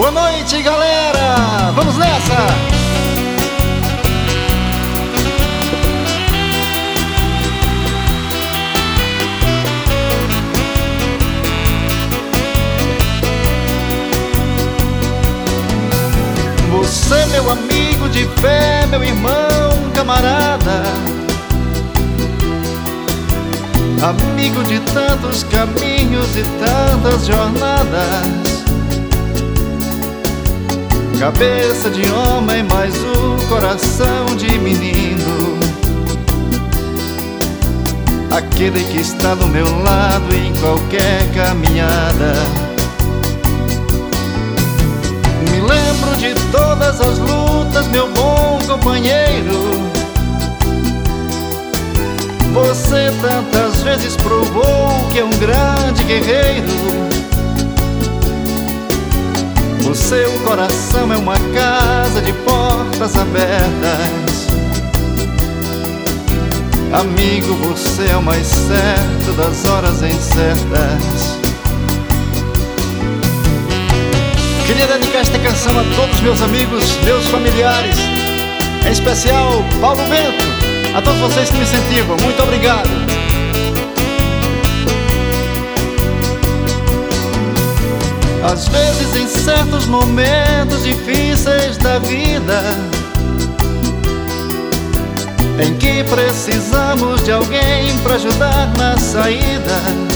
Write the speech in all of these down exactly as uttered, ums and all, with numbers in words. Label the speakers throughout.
Speaker 1: Boa noite, galera! Vamos nessa! Você, meu amigo de fé, meu irmão, camarada, amigo de tantos caminhos e tantas jornadas, cabeça de homem, mas o coração de menino, aquele que está do meu lado em qualquer caminhada. Me lembro de todas as lutas, meu bom companheiro. Você tantas vezes provou que é um grande guerreiro. O seu coração é uma casa de portas abertas. Amigo, você é o mais certo das horas incertas. Queria dedicar esta canção a todos meus amigos, meus familiares, em especial Paulo Bento, a todos vocês que me incentivam. Muito obrigado. Às vezes, em certos momentos difíceis da vida, em que precisamos de alguém para ajudar na saída,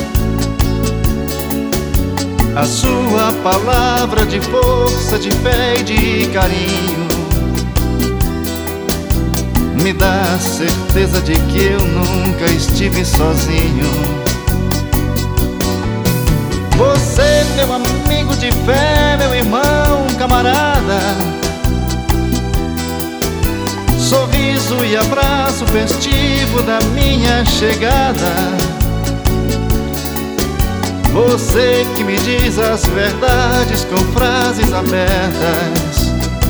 Speaker 1: a sua palavra de força, de fé e de carinho me dá a certeza de que eu nunca estive sozinho. Você, meu amigo de fé, meu irmão, camarada, sorriso e abraço festivo da minha chegada. Você que me diz as verdades com frases abertas.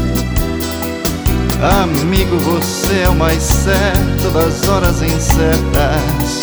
Speaker 1: Amigo, você é o mais certo das horas incertas.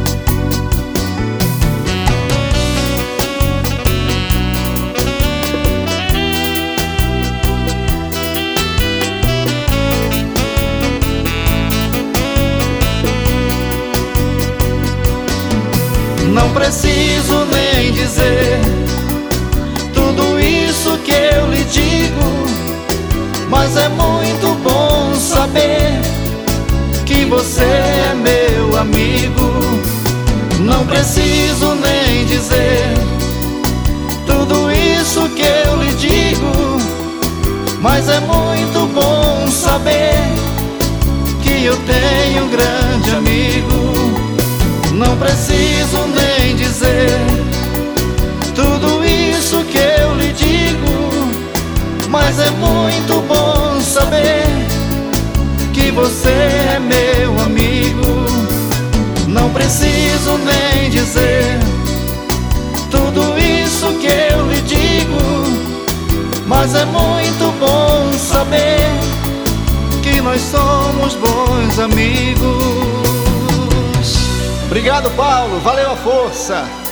Speaker 1: Não preciso nem dizer tudo isso que eu lhe digo, mas é muito bom saber que você é meu amigo. Não preciso nem dizer tudo isso que eu lhe digo, mas é muito bom saber que eu tenho um grande amigo. Não preciso nem dizer tudo isso que eu lhe digo, mas é muito bom saber que você é meu amigo. Não preciso nem dizer tudo isso que eu lhe digo, mas é muito bom saber que nós somos bons amigos. Obrigado, Paulo. Valeu a força.